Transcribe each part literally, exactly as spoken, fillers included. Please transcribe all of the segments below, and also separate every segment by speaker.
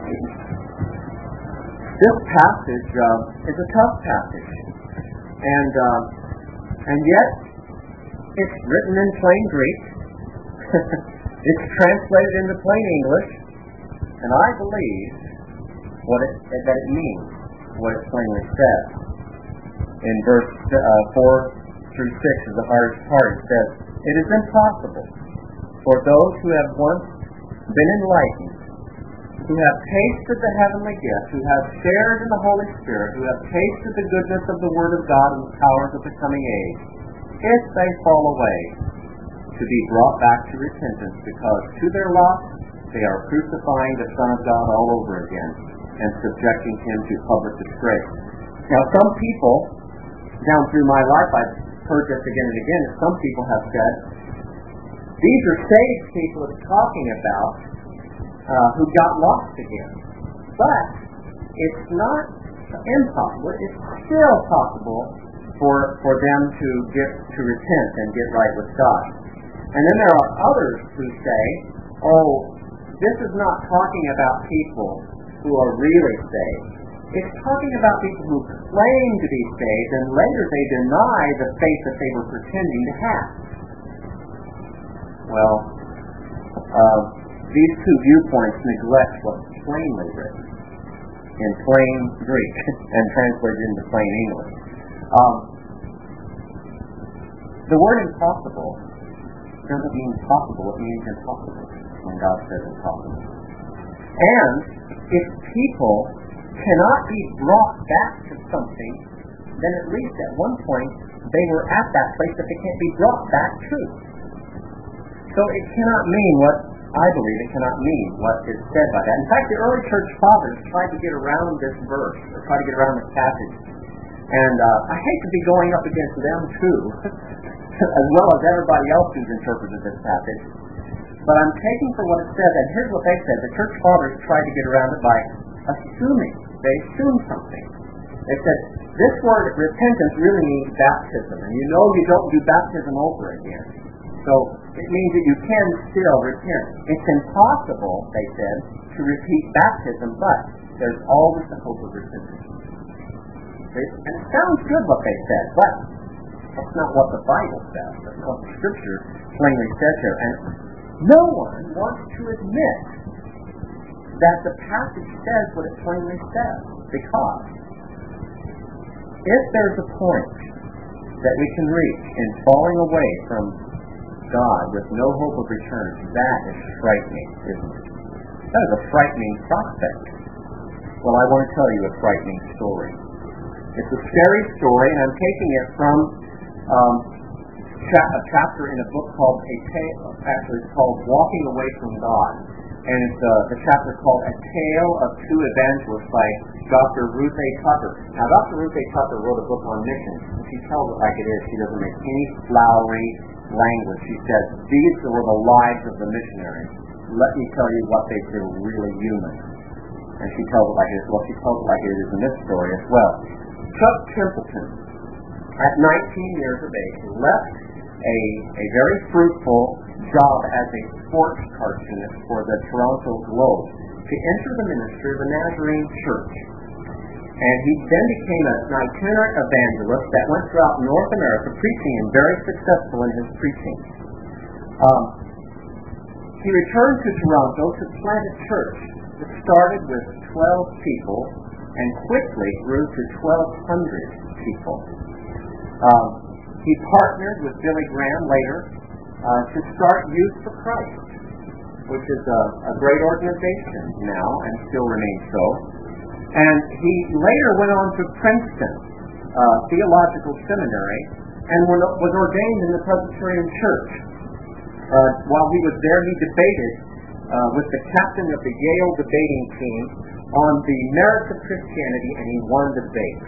Speaker 1: This passage uh, is a tough passage, and uh, and yet it's written in plain Greek. It's translated into plain English, and I believe what it, that it means, what it plainly says. In verse uh, four through six is the hardest part. It says, "It is impossible for those who have once been enlightened, who have tasted the heavenly gift, who have shared in the Holy Spirit, who have tasted the goodness of the Word of God and the powers of the coming age, if they fall away, to be brought back to repentance, because to their loss they are crucifying the Son of God all over again and subjecting Him to public disgrace." Now, some people, down through my life, I've heard this again and again, and some people have said, these are saved people it's talking about, uh, who got lost again. But it's not impossible. It's still possible for for them to get to repent and get right with God. And then there are others who say, oh, this is not talking about people who are really saved. It's talking about people who claim to be saved, and later they deny the faith that they were pretending to have. Well, uh, these two viewpoints neglect what's plainly written in plain Greek and translated into plain English. Um, the word impossible doesn't mean possible, it means impossible when God says impossible. And if people cannot be brought back to something, then at least at one point they were at that place that they can't be brought back to. So it cannot mean what I believe it cannot mean what is said by that. In fact, the early church fathers tried to get around this verse, or tried to get around this passage. And uh, I hate to be going up against them too, as well as everybody else who's interpreted this passage. But I'm taking for what it says, and here's what they said. The church fathers tried to get around it by assuming. They assumed something. They said, this word repentance really means baptism, and you know you don't do baptism over again. So it means that you can still repent. It's impossible, they said, to repeat baptism, but there's always the hope of repentance. And it sounds good what they said, but that's not what the Bible says. That's not what the Scripture plainly says here. And no one wants to admit that the passage says what it plainly says, because if there's a point that we can reach in falling away from God with no hope of return, that is frightening, isn't it? That is a frightening prospect. Well, I want to tell you a frightening story. It's a scary story, and I'm taking it from um, cha- a chapter in a book called, a tale, actually it's called Walking Away from God. And it's uh, the chapter called A Tale of Two Evangelists by Doctor Ruth A. Tucker. Now, Doctor Ruth A. Tucker wrote a book on missions. She tells it like it is. She doesn't make any flowery language. She says, these were the lives of the missionaries. Let me tell you what they did really human. And she tells it like it is. Well, she tells it like it is in this story as well. Chuck Templeton, at nineteen years of age, left a, a very fruitful job as a sports cartoonist for the Toronto Globe to enter the ministry of the Nazarene Church. And he then became an itinerant evangelist that went throughout North America preaching, and very successful in his preaching. Um, he returned to Toronto to plant a church that started with twelve people and quickly grew to twelve hundred people. Um, he partnered with Billy Graham later uh, to start Youth for Christ, which is a, a great organization now and still remains so. And he later went on to Princeton uh, Theological Seminary and was ordained in the Presbyterian Church. Uh, while he was there, he debated uh, with the captain of the Yale debating team on the merits of Christianity, and he won the debate.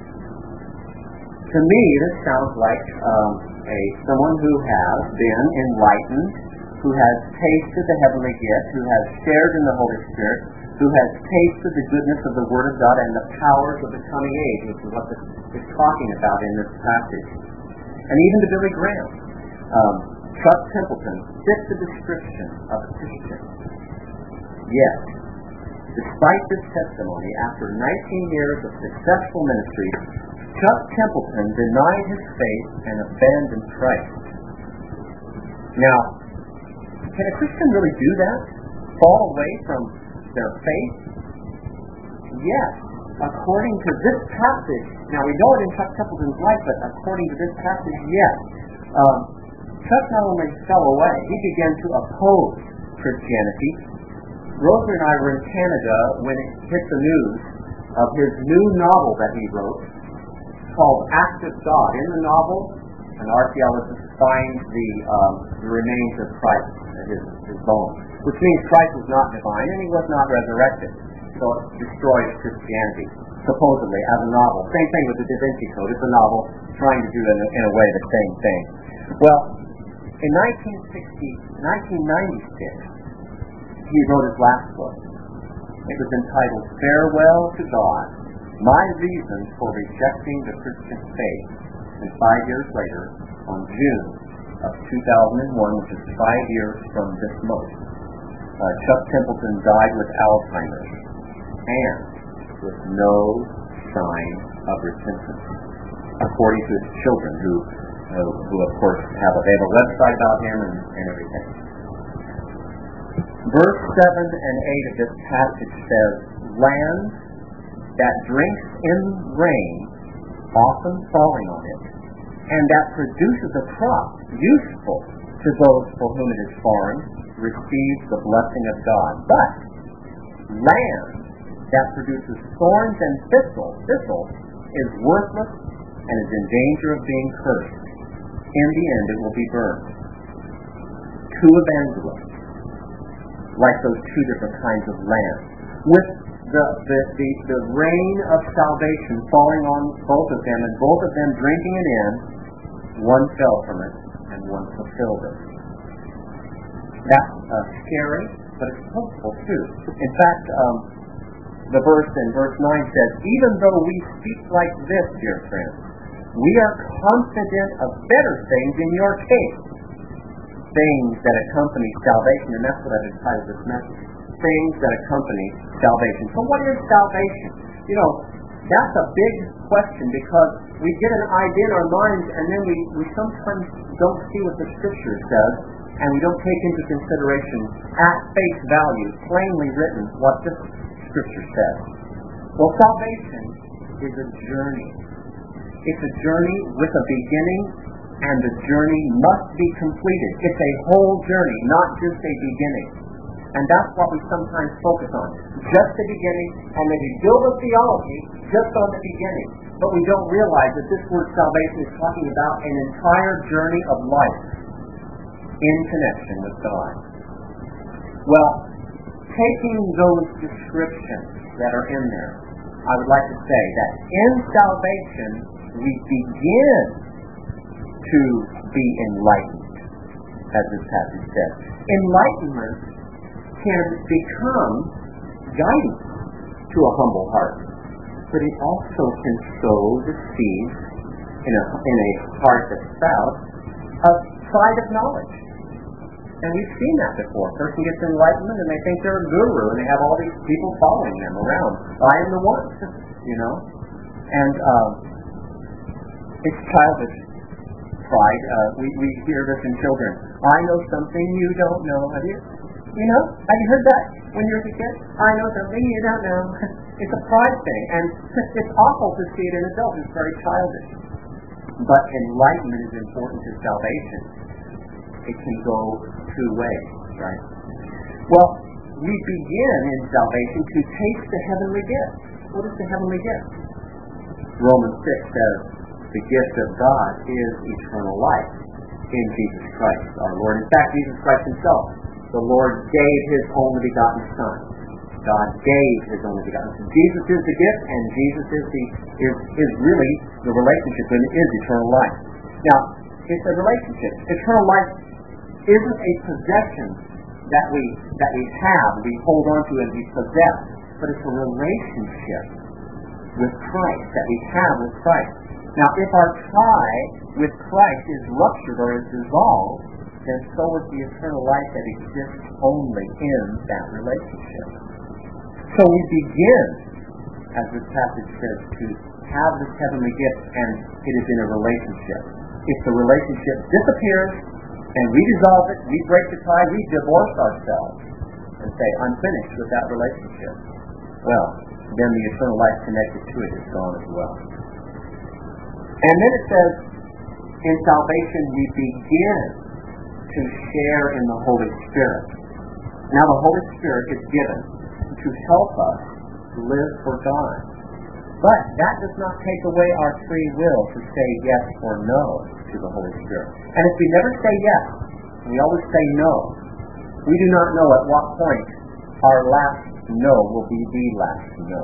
Speaker 1: To me, this sounds like um, a someone who has been enlightened, who has tasted the heavenly gift, who has shared in the Holy Spirit, who has tasted the goodness of the Word of God and the powers of the coming age, which is what this is talking about in this passage. And even to Billy Graham, um, Chuck Templeton fits the description of a Christian. Yet, Despite this testimony, after nineteen years of successful ministry, Chuck Templeton denied his faith and abandoned Christ. Now, can a Christian really do that? Fall away from their faith? Yes, according to this passage. Now, we know it in Chuck Templeton's life, but according to this passage, yes. Um, Chuck not only fell away, he began to oppose Christianity. Rosa and I were in Canada when it hit the news of his new novel that he wrote called Act of God. In the novel, an archaeologist finds the, um, the remains of Christ, his, his bones, which means Christ was not divine and he was not resurrected. So it destroys Christianity, supposedly, as a novel. Same thing with the Da Vinci Code. It's a novel trying to do in a, in a way the same thing. Well, in nineteen sixty, nineteen ninety-six, he wrote his last book. It was entitled Farewell to God, My Reasons for Rejecting the Christian Faith. And five years later, on June of two thousand one, which is five years from this month, uh, Chuck Templeton died with Alzheimer's and with no sign of repentance, according to his children, who, uh, who of course have a, they have a website about him and, and everything. Verse seven and eight of this passage says, land that drinks in rain, often falling on it, and that produces a crop useful to those for whom it is farmed, receives the blessing of God. But land that produces thorns and thistles, thistle is worthless and is in danger of being cursed. In the end, it will be burned. Two evangelists, like those two different kinds of land, with the, the, the, the rain of salvation falling on both of them, and both of them drinking it in, one fell from it, and one fulfilled it. That's uh, scary, but it's hopeful too. In fact, um, the verse in verse nine says, even though we speak like this, dear friends, we are confident of better things in your case, things that accompany salvation, and that's what I've entitled this message, things that accompany salvation. So what is salvation? You know, that's a big question, because we get an idea in our minds and then we, we sometimes don't see what the Scripture says, and we don't take into consideration at face value, plainly written, what this Scripture says. Well, salvation is a journey. It's a journey with a beginning, and the journey must be completed. It's a whole journey, not just a beginning. And that's what we sometimes focus on. Just the beginning, and then we build a theology just on the beginning. But we don't realize that this word salvation is talking about an entire journey of life in connection with God. Well, taking those descriptions that are in there, I would like to say that in salvation, we begin to be enlightened, as this passage says. Enlightenment can become guidance to a humble heart, but it also can sow the seeds in a, in a heart that's proud of pride of knowledge. And we've seen that before. A person gets enlightenment and they think they're a guru and they have all these people following them around. I am the one, you know. And um, it's childish pride. Uh, we, we hear this in children. I know something you don't know. Have you? You know? Have you heard that when you were a kid? I know something you don't know. It's a pride thing. And it's awful to see it in adults. It's very childish. But enlightenment is important to salvation. It can go two ways, right? Well, we begin in salvation to taste the heavenly gift. What is the heavenly gift? Romans six says, the gift of God is eternal life in Jesus Christ, our Lord. In fact, Jesus Christ himself, the Lord gave his only begotten Son. God gave his only begotten Son. Jesus is the gift, and Jesus is the is, is really the relationship, and it is eternal life. Now, it's a relationship. Eternal life isn't a possession that we that we have, we hold on to and we possess, but it's a relationship with Christ that we have with Christ. Now, if our tie with Christ is ruptured or is dissolved, then so is the eternal life that exists only in that relationship. So we begin, as this passage says, to have this heavenly gift, and it is in a relationship. If the relationship disappears and we dissolve it, we break the tie, we divorce ourselves and say, I'm finished with that relationship, well, then the eternal life connected to it is gone as well. And then it says, in salvation we begin to share in the Holy Spirit. Now the Holy Spirit is given to help us live for God. But that does not take away our free will to say yes or no to the Holy Spirit. And if we never say yes, we always say no, we do not know at what point our last no will be the last no.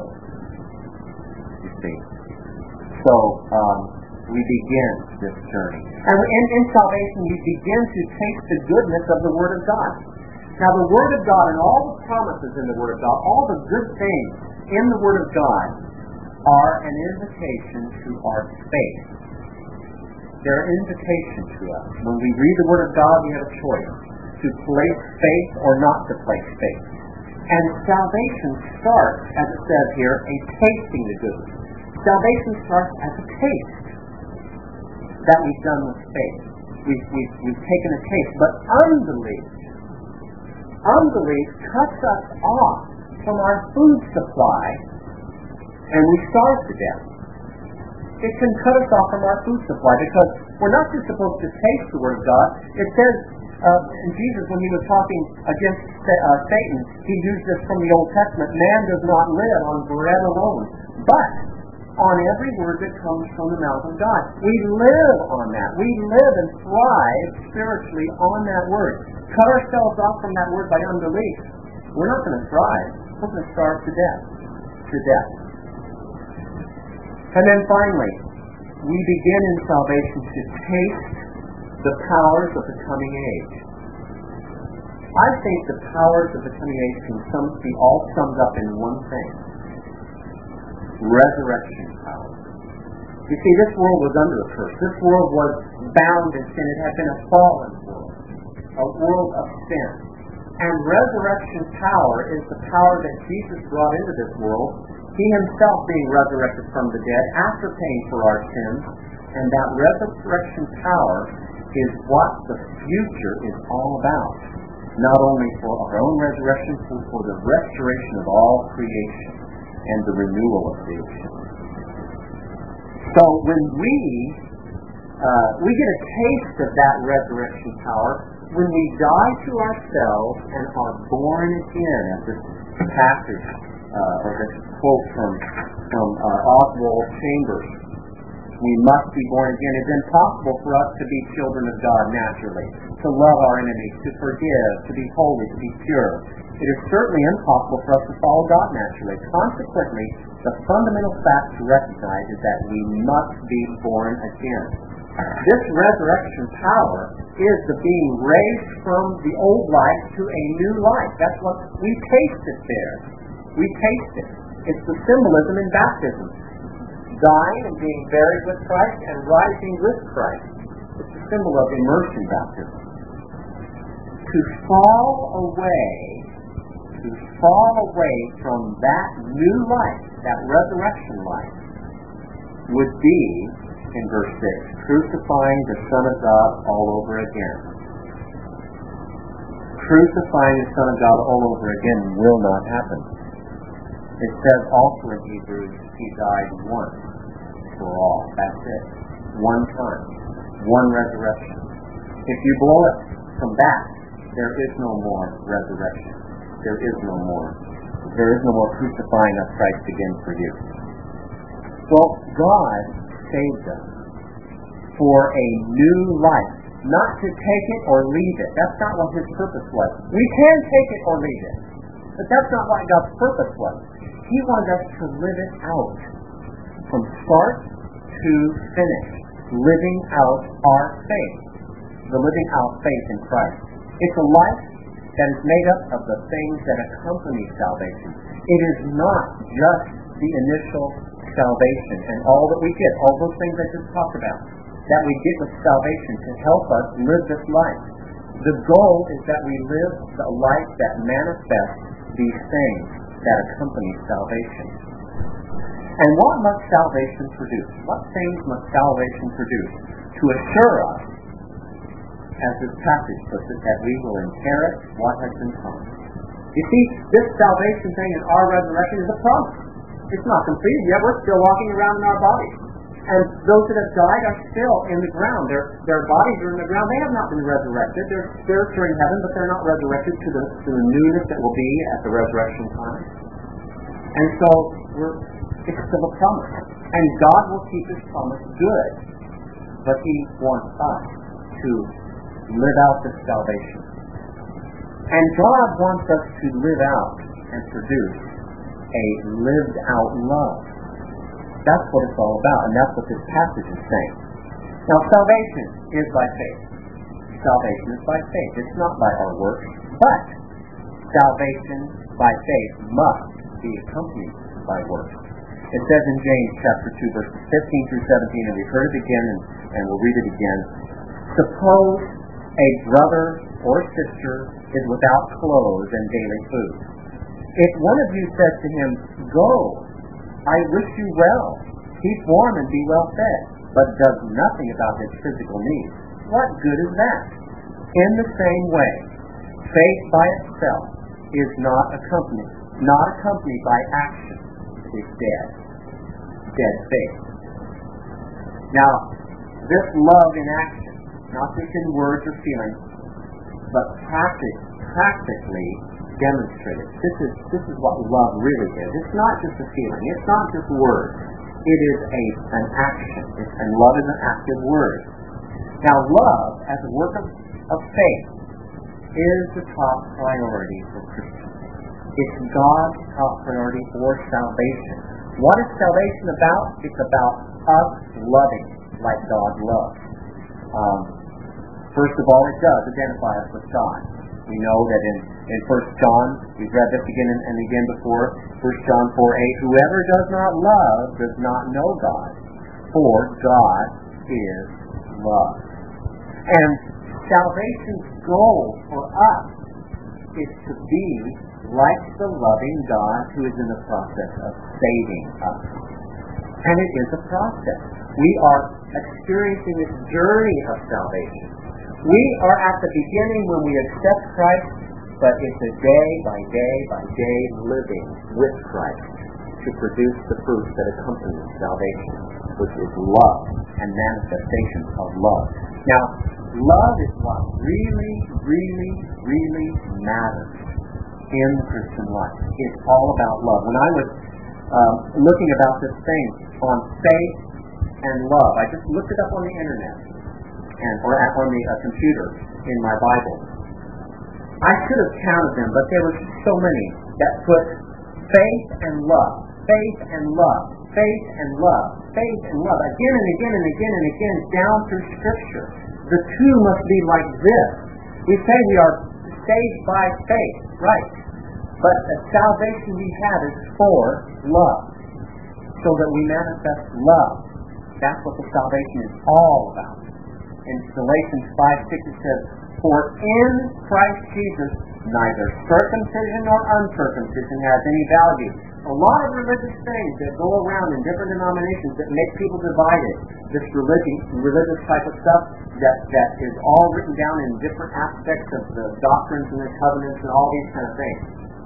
Speaker 1: You see. So, um, we begin this journey. And in, in salvation, we begin to taste the goodness of the Word of God. Now, the Word of God and all the promises in the Word of God, all the good things in the Word of God are an invitation to our faith. They're an invitation to us. When we read the Word of God, we have a choice to place faith or not to place faith. And salvation starts, as it says here, a tasting the goodness. Salvation starts as a taste that we've done with faith. We've, we've, we've taken a taste. But unbelief, unbelief cuts us off from our food supply, and we starve to death. It can cut us off from our food supply, because we're not just supposed to taste the Word of God. It says, uh, Jesus, when he was talking against uh, Satan, he used this from the Old Testament, man does not live on bread alone, but on every word that comes from the mouth of God. We live on that. We live and thrive spiritually on that word. Cut ourselves off from that word by unbelief, we're not going to thrive. We're going to starve to death. To death. And then finally, we begin in salvation to taste the powers of the coming age. I think the powers of the coming age can some, be all summed up in one thing: resurrection power. You see, this world was under a curse. This world was bound in sin. It had been a fallen world, a world of sin. And resurrection power is the power that Jesus brought into this world, he himself being resurrected from the dead after paying for our sins. And that resurrection power is what the future is all about. Not only for our own resurrection, but for the restoration of all creation and the renewal of creation. So when we uh, we get a taste of that resurrection power when we die to ourselves and are born again, as this passage uh, or this quote from from uh, Oswald Chambers. We must be born again. It's impossible for us to be children of God naturally, to love our enemies, to forgive, to be holy, to be pure. It is certainly impossible for us to follow God naturally. Consequently, the fundamental fact to recognize is that we must be born again. This resurrection power is the being raised from the old life to a new life. That's what we taste it there. We taste it. It's the symbolism in baptism. Dying and being buried with Christ and rising with Christ. It's a symbol of immersion baptism. To fall away, to fall away from that new life, that resurrection life, would be, in verse six, crucifying the Son of God all over again. Crucifying the Son of God all over again will not happen. It says also in Hebrews, he died once for all. That's it. One time. One resurrection. If you blow it from that, there is no more resurrection. There is no more. There is no more crucifying of Christ again for you. Well, God saved us for a new life. Not to take it or leave it. That's not what his purpose was. We can take it or leave it. But that's not what God's purpose was. He wanted us to live it out. From start to finish. Living out our faith. The living out faith in Christ. It's a life that is made up of the things that accompany salvation. It is not just the initial salvation and all that we get, all those things I just talked about, that we get with salvation to help us live this life. The goal is that we live the life that manifests these things that accompanies salvation. And what must salvation produce? What things must salvation produce to assure us, as this passage puts it, that we will inherit what has been promised? You see, this salvation thing and our resurrection is a promise. It's not completed yet. We're still walking around in our bodies. And those that have died are still in the ground. Their, their bodies are in the ground. They have not been resurrected. They're spirits are in heaven, but they're not resurrected to the, to the newness that will be at the resurrection time. And so we're, it's still a promise. And God will keep His promise good. But He wants us to live out this salvation. And God wants us to live out and produce a lived out love. That's what it's all about, and that's what this passage is saying. Now, salvation is by faith. Salvation is by faith. It's not by our works, but salvation by faith must be accompanied by works. It says in James chapter two, verses fifteen through seventeen, and we've heard it again, and, and we'll read it again. Suppose a brother or sister is without clothes and daily food. If one of you says to him, "Go, I wish you well, keep warm and be well fed," but does nothing about his physical needs, what good is that? In the same way, faith by itself is not accompanied, not accompanied by action. It is dead. Dead faith. Now, this love in action, not just in words or feelings, but practic, practically demonstrated. This is this is what love really is. It's not just a feeling. It's not just words. It is a an action. It's, and love is an active word. Now, love as a work of, of faith is the top priority for Christians. It's God's top priority for salvation. What is salvation about? It's about us loving like God loves. Um, first of all, it does identify us with God. We know that in, in First John, we've read this again and, and again before, First John four eight, whoever does not love does not know God, for God is love. And salvation's goal for us is to be like the loving God who is in the process of saving us. And it is a process. We are experiencing this journey of salvation. We are at the beginning when we accept Christ, but it's a day by day by day living with Christ to produce the fruit that accompanies salvation, which is love and manifestation of love. Now, love is what really, really, really matters in the Christian life. It's all about love. When I was um, looking about this thing on faith and love, I just looked it up on the internet. And, or on the uh, computer in my Bible. I could have counted them, but there were so many that put faith and love, faith and love, faith and love, faith and love, again and again and again and again down through Scripture. The two must be like this. We say we are saved by faith, right? But the salvation we have is for love, so that we manifest love. That's what the salvation is all about. In Galatians five six it says, for in Christ Jesus neither circumcision nor uncircumcision has any value. A lot of religious things that go around in different denominations that make people divided. This religion, religious type of stuff that, that is all written down in different aspects of the doctrines and the covenants and all these kind of things.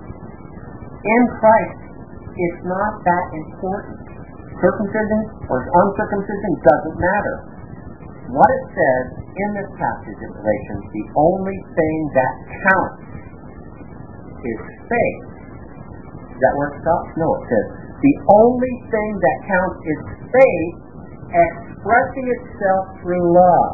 Speaker 1: In Christ, it's not that important. Circumcision or uncircumcision doesn't matter. What it says in this passage of Galatians, the only thing that counts is faith. Is that where it stops? No, it says the only thing that counts is faith expressing itself through love.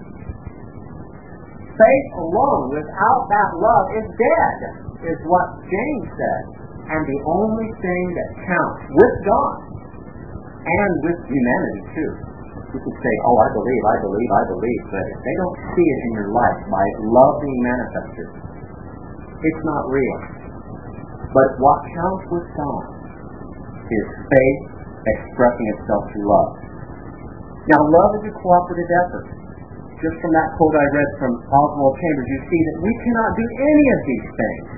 Speaker 1: Faith alone without that love is dead, is what James said. And the only thing that counts with God and with humanity too. You could say, oh, I believe, I believe, I believe, but if they don't see it in your life by love being manifested, it's not real. But what counts with God is faith expressing itself through love. Now, love is a cooperative effort. Just from that quote I read from Oswald Chambers, you see that we cannot do any of these things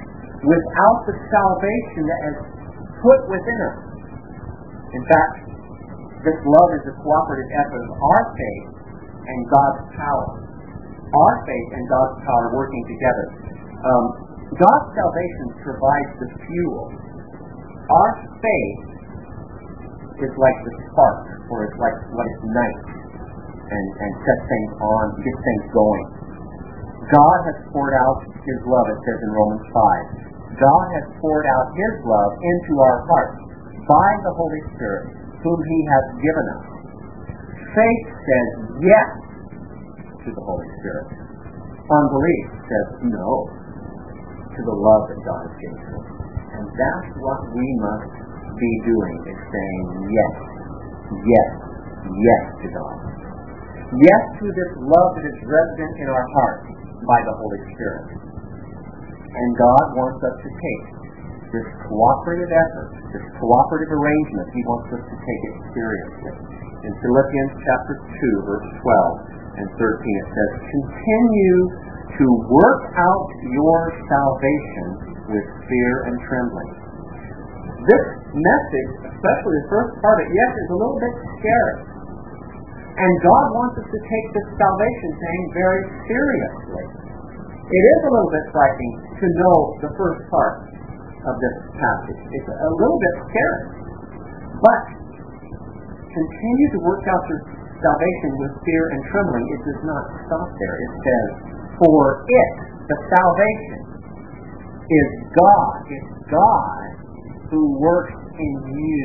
Speaker 1: without the salvation that is put within us. In fact, this love is a cooperative effort of our faith and God's power. Our faith and God's power working together. Um, God's salvation provides the fuel. Our faith is like the spark, or it's like what ignites and, and sets things on, gets things going. God has poured out His love, it says in Romans five. God has poured out His love into our hearts by the Holy Spirit, whom He has given us. Faith says yes to the Holy Spirit. Unbelief says no to the love that God has given us. And that's what we must be doing, is saying yes, yes, yes to God. Yes to this love that is resident in our hearts by the Holy Spirit. And God wants us to take this cooperative effort, this cooperative arrangement. He wants us to take it seriously. In Philippians chapter two, verse twelve and thirteen, it says, "Continue to work out your salvation with fear and trembling." This message, especially the first part of it, yes, is a little bit scary. And God wants us to take this salvation thing very seriously. It is a little bit frightening to know the first part of this passage. It's a little bit scary. But continue to work out your salvation with fear and trembling. It does not stop there. It says, for it, the salvation, is God. It's God who works in you.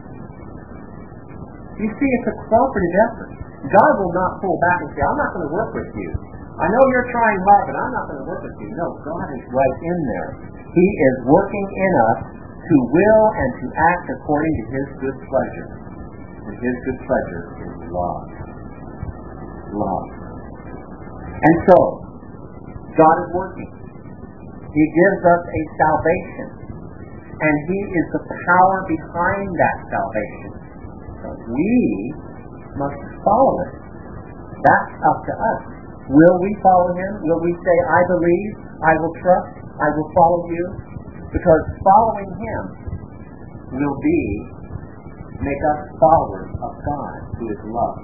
Speaker 1: You see, it's a cooperative effort. God will not pull back and say, I'm not going to work with you. I know you're trying hard, but I'm not going to work with you. No, God is right in there. He is working in us to will and to act according to His good pleasure. And His good pleasure is love. Love. And so, God is working. He gives us a salvation. And He is the power behind that salvation. So we must follow it. That's up to us. Will we follow Him? Will we say, I believe, I will trust, I will follow you? Because following Him will be, make us followers of God, who is love.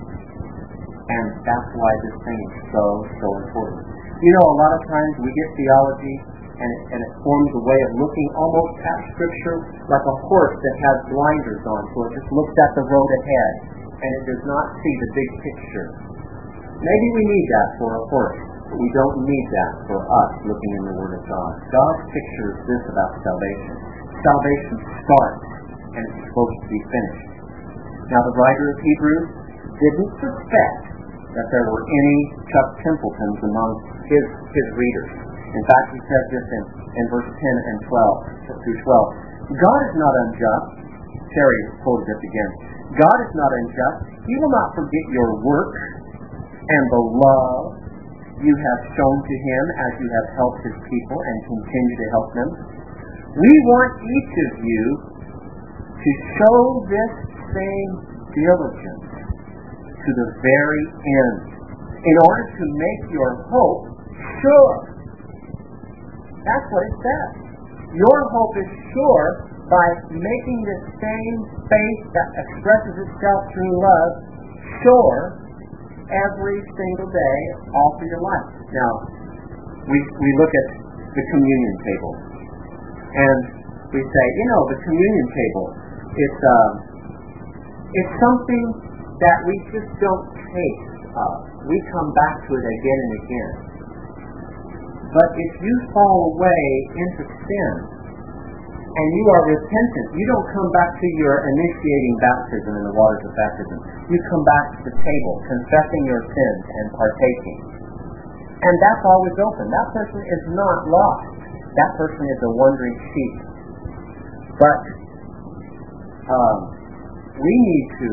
Speaker 1: And that's why this thing is so, so important. You know, a lot of times we get theology, and it, and it forms a way of looking almost at Scripture like a horse that has blinders on, so it just looks at the road ahead, and it does not see the big picture. Maybe we need that for a horse, but we don't need that for us looking in the Word of God. God's picture is this about salvation. Salvation starts, and it's supposed to be finished. Now, the writer of Hebrews didn't suspect that there were any Chuck Templetons among his, his readers. In fact, he says this in, in verse ten and twelve through twelve. God is not unjust. Terry quoted this again. God is not unjust. He will not forget your work and the love you have shown to Him as you have helped His people and continue to help them. We want each of you to show this same diligence to the very end in order to make your hope sure. That's what it says. Your hope is sure by making this same faith that expresses itself through love sure every single day, all through your life. Now, we we look at the communion table, and we say, you know, the communion table, it's um, it's something that we just don't taste of. We come back to it again and again. But if you fall away into sin, and you are repentant, you don't come back to your initiating baptism in the waters of baptism. You come back to the table, confessing your sins and partaking. And that's always open. That person is not lost. That person is a wandering sheep. But um, we need to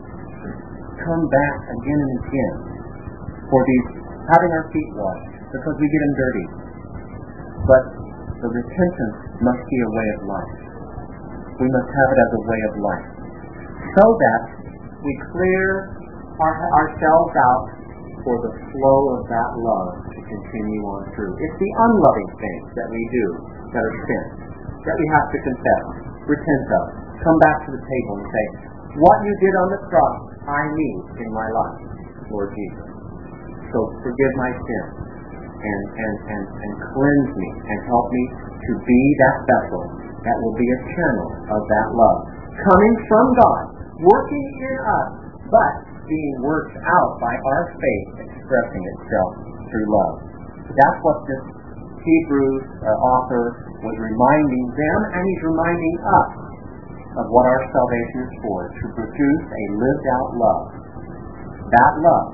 Speaker 1: come back again and again for these, having our feet washed, because we get them dirty. But the repentance must be a way of life. We must have it as a way of life, so that we clear our, ourselves out for the flow of that love to continue on through. It's the unloving things that we do that are sins, that we have to confess, repent of, come back to the table and say, what you did on the cross, I need in my life, Lord Jesus. So forgive my sins and, and, and, and cleanse me and help me to be that vessel that will be a channel of that love, coming from God, working in us, but being worked out by our faith expressing itself through love. That's what this Hebrews uh, author was reminding them, and he's reminding us of what our salvation is for, to produce a lived out love. That love,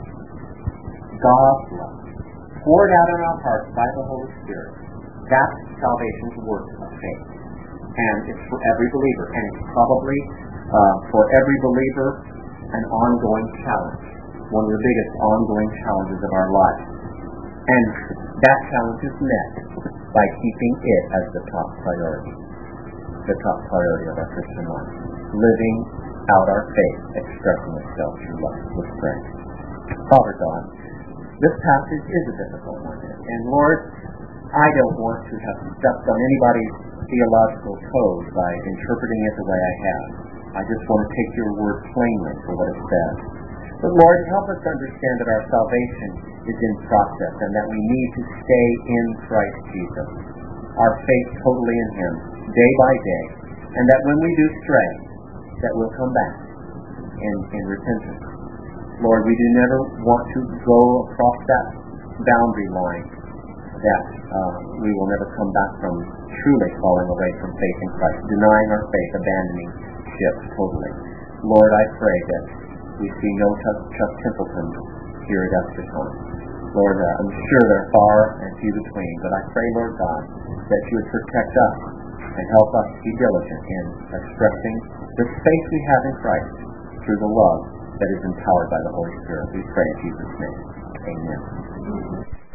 Speaker 1: God's love, poured out in our hearts by the Holy Spirit, that's salvation's work of faith. And it's for every believer, and it's probably uh, for every believer an ongoing challenge, one of the biggest ongoing challenges of our life. And that challenge is met by keeping it as the top priority, the top priority of our Christian life, living out our faith, expressing itself through love. Let's pray. Father God, this passage is a difficult one, and Lord, I don't want to have stepped on anybody's theological toes by interpreting it the way I have. I just want to take your word plainly for what it says. But Lord, help us to understand that our salvation is in process and that we need to stay in Christ Jesus, our faith totally in Him, day by day, and that when we do stray, that we'll come back in, in repentance. Lord, we do never want to go across that boundary line that uh, we will never come back from truly falling away from faith in Christ, denying our faith, abandoning ship totally. Lord, I pray that we see no Chuck, Chuck Templeton here at Esterton. Lord, uh, I'm sure they're far and few between, but I pray, Lord God, that you would protect us and help us to be diligent in expressing the faith we have in Christ through the love that is empowered by the Holy Spirit. We pray in Jesus' name. Amen.